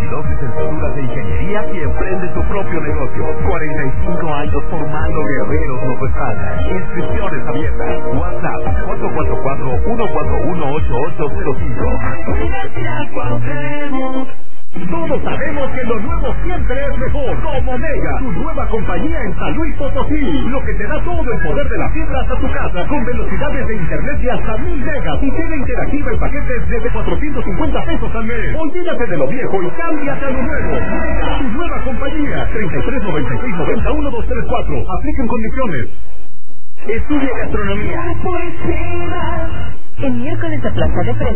22 licenciaturas de ingeniería y emprende tu propio negocio. 45 años formando guerreros nos respaldan. Inscripciones abiertas. WhatsApp 444-141-8805. Universidad Cuauhtémoc. Todos sabemos que lo nuevo siempre es mejor. Como Mega, tu nueva compañía en San Luis Potosí. Lo que te da todo el poder de la fibra hasta tu casa, con velocidades de internet de hasta 1000 megas y tiene interactiva en paquetes desde 450 pesos al mes. Olvídate de lo viejo y cámbiate a lo nuevo. Mega, tu nueva compañía. 3396901234. Apliquen condiciones. Estudia gastronomía. El miércoles de Plaza de Fresno